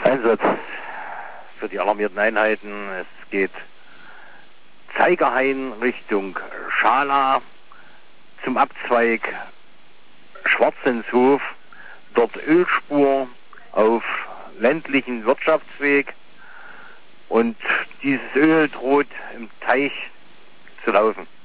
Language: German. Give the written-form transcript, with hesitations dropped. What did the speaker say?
Einsatz für die alarmierten Einheiten. Es geht Zeigerhain Richtung Schala zum Abzweig Schwarzenshof. Dort Ölspur auf ländlichen Wirtschaftsweg und dieses Öl droht im Teich zu laufen.